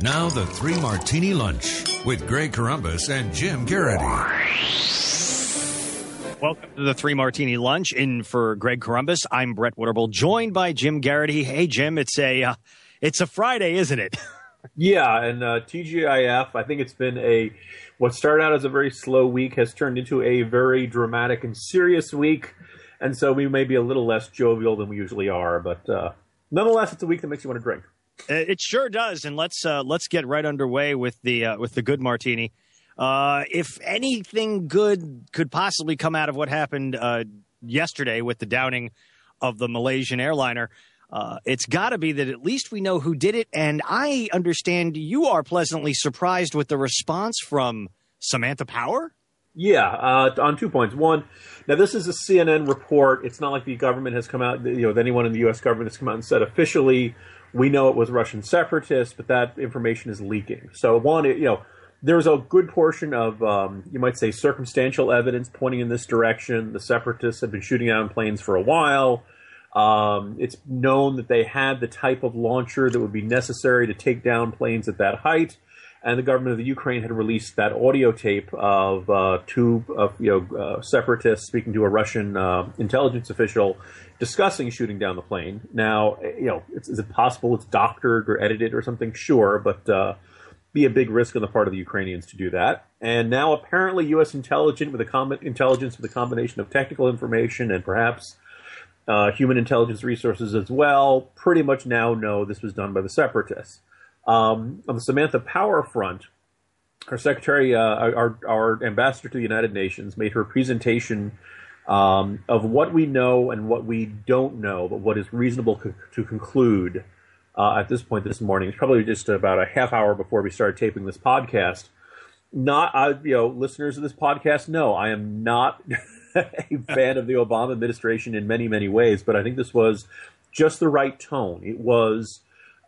Now the Three Martini Lunch with Greg Corombos and Jim Garrity. Welcome to the Three Martini Lunch. In for Greg Corombos, I'm Brett Witterbull, joined by Jim Garrity. Hey, Jim, it's a Friday, isn't it? Yeah, and TGIF, I think it's been what started out as a very slow week has turned into a very dramatic and serious week, and so we may be a little less jovial than we usually are, but nonetheless, it's a week that makes you want to drink. It sure does, and let's get right underway with the good martini. If anything good could possibly come out of what happened yesterday with the downing of the Malaysian airliner, it's got to be that at least we know who did it, and I understand you are pleasantly surprised with the response from Samantha Power? Yeah, on 2 points. One, now this is a CNN report. It's not like the government has come out, anyone in the U.S. government has come out and said officially, we know it was Russian separatists, but that information is leaking. So one, there's a good portion of, you might say, circumstantial evidence pointing in this direction. The separatists have been shooting down planes for a while. It's known that they had the type of launcher that would be necessary to take down planes at that height. And the government of the Ukraine had released that audio tape of two separatists speaking to a Russian intelligence official discussing shooting down the plane. Now, is it possible it's doctored or edited or something? Sure, but be a big risk on the part of the Ukrainians to do that. And now apparently U.S. intelligence with a combination of technical information and perhaps human intelligence resources as well pretty much now know this was done by the separatists. On the Samantha Power front, our secretary, our ambassador to the United Nations, made her presentation of what we know and what we don't know, but what is reasonable to conclude at this point this morning. It's probably just about a half hour before we started taping this podcast. Listeners of this podcast know I am not a fan of the Obama administration in many, many ways, but I think this was just the right tone. It was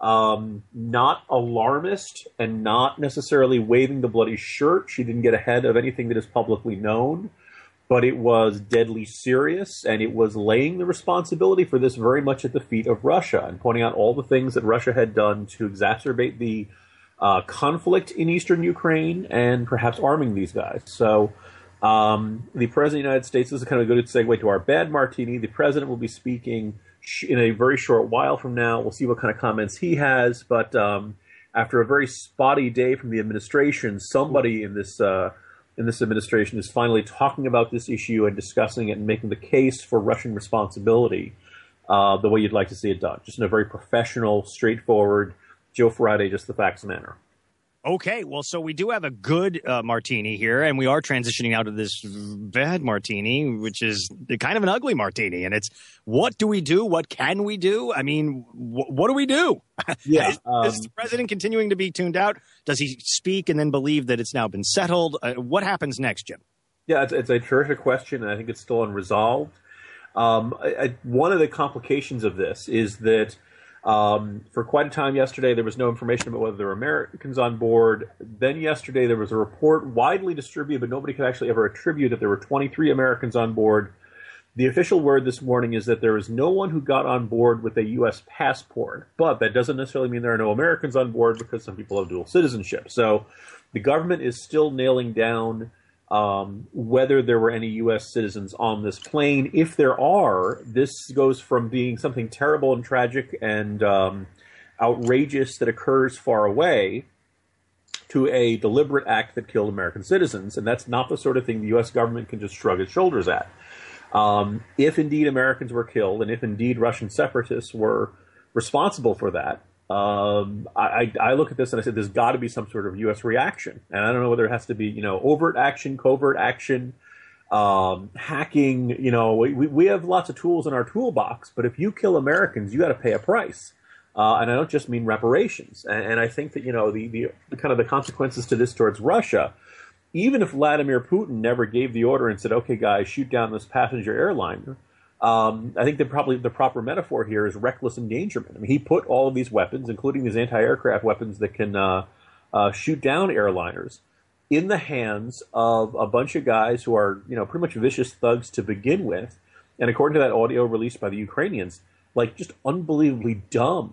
not alarmist and not necessarily waving the bloody shirt. She didn't get ahead of anything that is publicly known, but it was deadly serious, and it was laying the responsibility for this very much at the feet of Russia and pointing out all the things that Russia had done to exacerbate the conflict in eastern Ukraine and perhaps arming these guys. So the President of the United States, this is kind of a good segue to our bad martini. The President will be speaking in a very short while from now. We'll see what kind of comments he has. But after a very spotty day from the administration, somebody in this administration is finally talking about this issue and discussing it and making the case for Russian responsibility the way you'd like to see it done. Just in a very professional, straightforward, Joe Friday, just the facts manner. Okay, well, so we do have a good martini here, and we are transitioning out of this bad martini, which is kind of an ugly martini. And it's, what do we do? What can we do? I mean, what do we do? Yeah, is the president continuing to be tuned out? Does he speak and then believe that it's now been settled? What happens next, Jim? Yeah, it's a terrific question, and I think it's still unresolved. One of the complications of this is that for quite a time yesterday, there was no information about whether there were Americans on board. Then yesterday, there was a report widely distributed, but nobody could actually ever attribute that there were 23 Americans on board. The official word this morning is that there is no one who got on board with a U.S. passport, but that doesn't necessarily mean there are no Americans on board because some people have dual citizenship. So the government is still nailing down whether there were any U.S. citizens on this plane. If there are, this goes from being something terrible and tragic and outrageous that occurs far away to a deliberate act that killed American citizens, and that's not the sort of thing the U.S. government can just shrug its shoulders at. If indeed Americans were killed, and if indeed Russian separatists were responsible for that, I look at this and I said, there's got to be some sort of U.S. reaction. And I don't know whether it has to be, overt action, covert action, hacking. We have lots of tools in our toolbox, but if you kill Americans, you got to pay a price. And I don't just mean reparations. And I think that, the kind of the consequences to this towards Russia, even if Vladimir Putin never gave the order and said, okay, guys, shoot down this passenger airliner, I think that probably the proper metaphor here is reckless endangerment. I mean, he put all of these weapons, including these anti-aircraft weapons that can shoot down airliners, in the hands of a bunch of guys who are, pretty much vicious thugs to begin with. And according to that audio released by the Ukrainians, just unbelievably dumb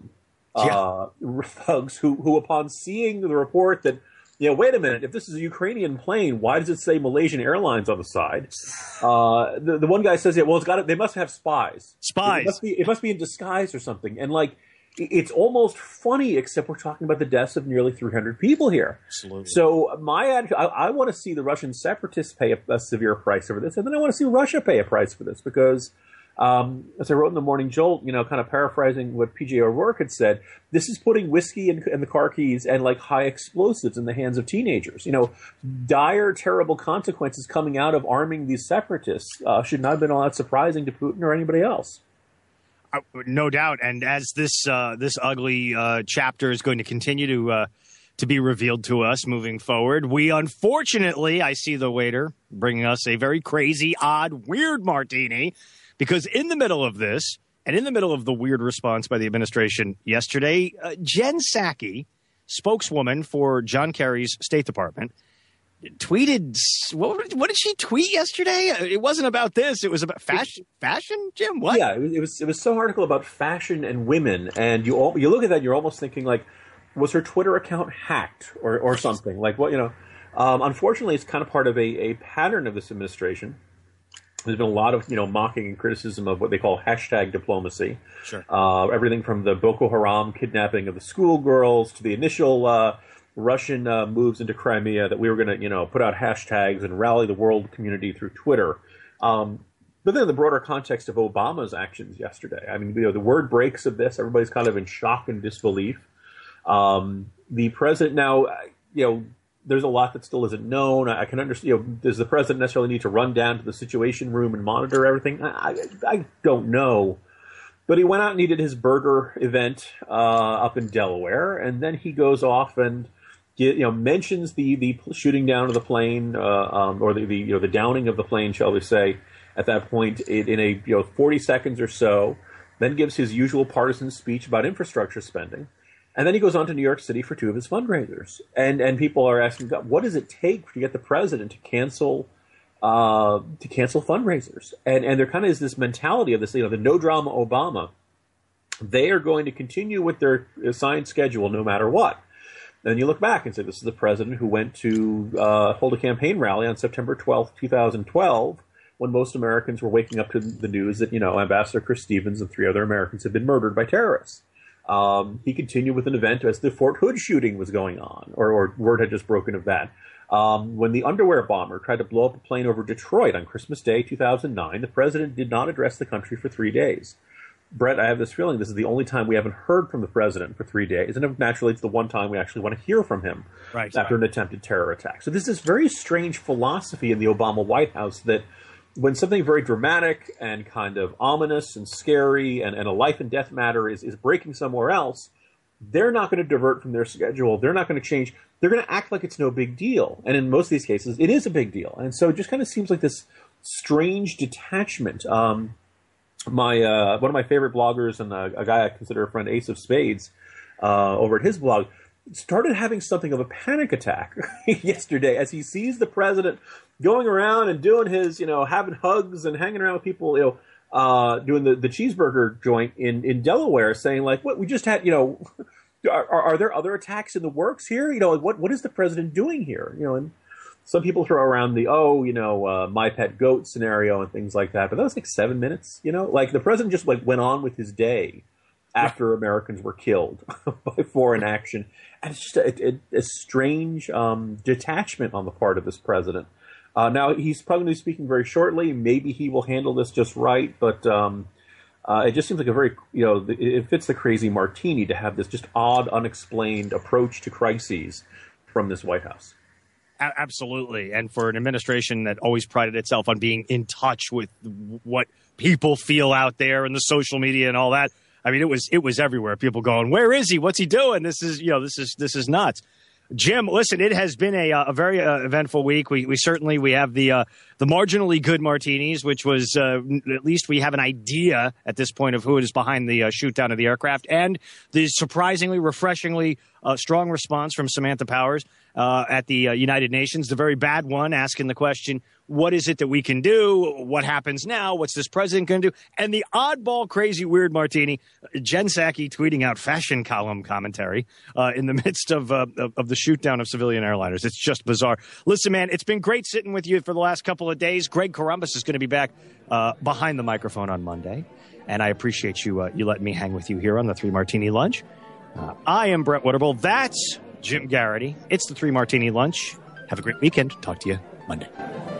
thugs who upon seeing the report that, wait a minute, if this is a Ukrainian plane, why does it say Malaysian Airlines on the side? The one guy says, they must have spies. Spies. It must be in disguise or something. And it's almost funny, except we're talking about the deaths of nearly 300 people here. Absolutely. So I want to see the Russian separatists pay a severe price over this, and then I want to see Russia pay a price for this because, as I wrote in the Morning Jolt, kind of paraphrasing what P.J. O'Rourke had said, this is putting whiskey and the car keys and high explosives in the hands of teenagers. Dire, terrible consequences coming out of arming these separatists should not have been all that surprising to Putin or anybody else. No doubt, and as this ugly chapter is going to continue to be revealed to us moving forward, we unfortunately, I see the waiter bringing us a very crazy, odd, weird martini, because in the middle of this, and in the middle of the weird response by the administration yesterday, Jen Psaki, spokeswoman for John Kerry's State Department, tweeted, what did she tweet yesterday? It wasn't about this. It was about fashion, Jim? What? Yeah, it was some article about fashion and women, and you look at that and you're almost thinking, was her Twitter account hacked or something? Unfortunately, it's kind of part of a pattern of this administration. There's been a lot of, mocking and criticism of what they call hashtag diplomacy. Sure. Everything from the Boko Haram kidnapping of the schoolgirls to the initial Russian moves into Crimea that we were going to, put out hashtags and rally the world community through Twitter. But then the broader context of Obama's actions yesterday. I mean, the word breaks of this. Everybody's kind of in shock and disbelief. The president now, there's a lot that still isn't known. I can understand, does the president necessarily need to run down to the Situation Room and monitor everything? I don't know. But he went out and he did his burger event up in Delaware, and then he goes off and mentions the shooting down of the plane, or the downing of the plane, shall we say, at that point in a 40 seconds or so. Then gives his usual partisan speech about infrastructure spending, and then he goes on to New York City for two of his fundraisers. And people are asking, what does it take to get the president to cancel fundraisers? And there kind of is this mentality of this, the no drama Obama. They are going to continue with their assigned schedule no matter what. Then you look back and say, this is the president who went to hold a campaign rally on September 12th, 2012, when most Americans were waking up to the news that, Ambassador Chris Stevens and three other Americans had been murdered by terrorists. He continued with an event as the Fort Hood shooting was going on, or word had just broken of that. When the underwear bomber tried to blow up a plane over Detroit on Christmas Day, 2009, the president did not address the country for 3 days. Brett, I have this feeling this is the only time we haven't heard from the president for 3 days, and naturally it's the one time we actually want to hear from him after an attempted terror attack. So there's this very strange philosophy in the Obama White House that when something very dramatic and kind of ominous and scary and a life and death matter is breaking somewhere else, they're not going to divert from their schedule. They're not going to change. They're going to act like it's no big deal. And in most of these cases, it is a big deal. And so it just kind of seems like this strange detachment. One of my favorite bloggers and a guy I consider a friend, Ace of Spades, over at his blog, started having something of a panic attack yesterday as he sees the president going around and doing his, having hugs and hanging around with people, doing the cheeseburger joint in Delaware, saying what we just had, are there other attacks in the works here? What is the president doing here? And some people throw around the, my pet goat scenario and things like that, but that was 7 minutes, the president just went on with his day after Americans were killed by foreign action. And it's just a strange detachment on the part of this president. Now, he's probably going to be speaking very shortly. Maybe he will handle this just right, but it just seems like a very, it fits the crazy martini to have this just odd, unexplained approach to crises from this White House. Absolutely. And for an administration that always prided itself on being in touch with what people feel out there and the social media and all that. I mean, it was everywhere. People going, where is he? What's he doing? This is nuts. Jim, listen, it has been a very eventful week. We have the marginally good martinis, which was at least we have an idea at this point of who is behind the shoot down of the aircraft, and the surprisingly, refreshingly strong response from Samantha Powers at the United Nations, the very bad one, asking the question, what is it that we can do? What happens now? What's this president going to do? And the oddball, crazy, weird Martini, Jen Psaki tweeting out fashion column commentary in the midst of the shoot down of civilian airliners. It's just bizarre. Listen, man, it's been great sitting with you for the last couple of days. Greg Corombos is going to be back behind the microphone on Monday. And I appreciate you letting me hang with you here on the 3 Martini Lunch. I am Brett Waterbull. That's Jim Garrity. It's the 3 Martini Lunch. Have a great weekend. Talk to you Monday.